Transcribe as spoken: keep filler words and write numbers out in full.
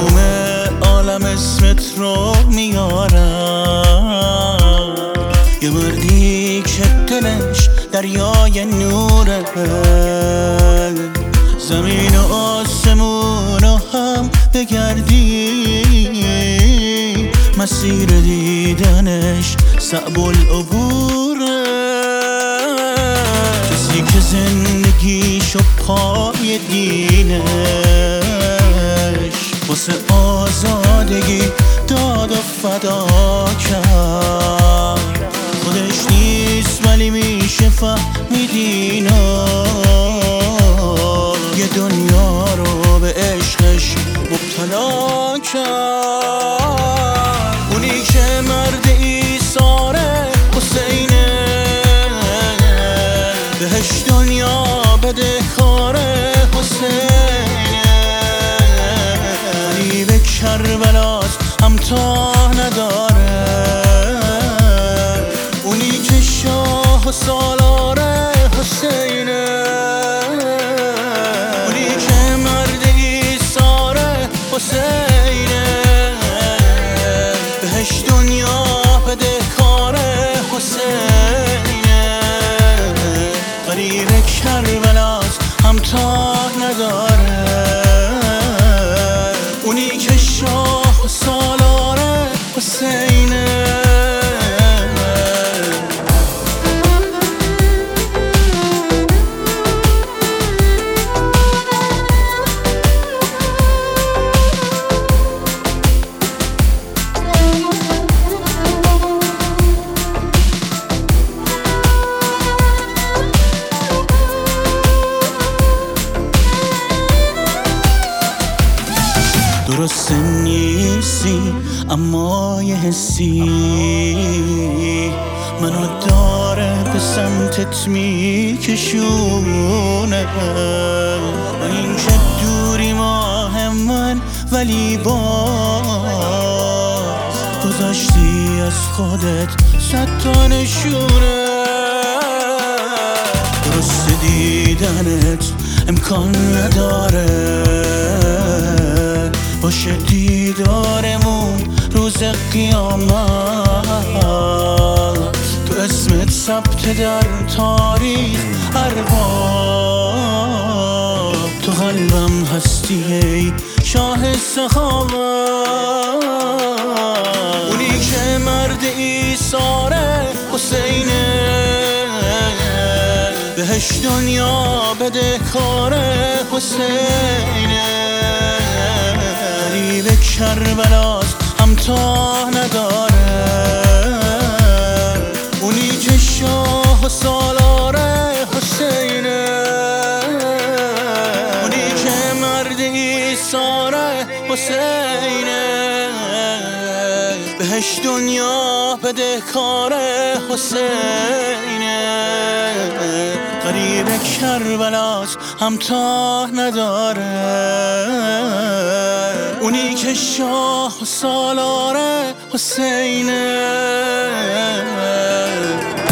تموم عالم اسمت رو میارم، یه مردی که دلش دریای نوره، زمین و آسمون رو هم بگردی مسیر دیدنش صعب العبوره. کسی که زندگیشو پای دینش واسه آزادگی داد و فدا کرد، خودش نیست ولی میشه فهمیدینا یه دنیا رو به عشقش مبتلا کرد. اونی که مرد ایثاره حسینه، بهش دنیا بده کاره حسینه، غریب کربلاست همتا نداره، اونی که شاه و سالاره حسینه، اونی که مرد ایثاره حسینه، بهش دنیا بده کاره حسینه، غریب کربلاست همتا نداره، اونی که شاه و سالاره حسینه. درست نیستی اما یه حسی منو داره به سمتت میکشونه، با این که دوری ماه من ولی باز گذاشتی از خودت صد تا نشونه. درست دیدنت امکان نداره باشه دیدارمون روز قیامت، تو اسمت ثبت در تاریخ ارباب، تو قلبم هستی ای شاه سخاوت، اونی که مرد ایثاره حسینه، بهش دنیا بده کاره حسینه، غریب کربلاست همتا نداره، اونی که شاه و سالاره حسینه، اونی که مرد ایثاره حسینه، بهش دنیا بده کاره حسینه، غریب کربلاست همتا نداره، اونی که شاه و سالاره حسینه.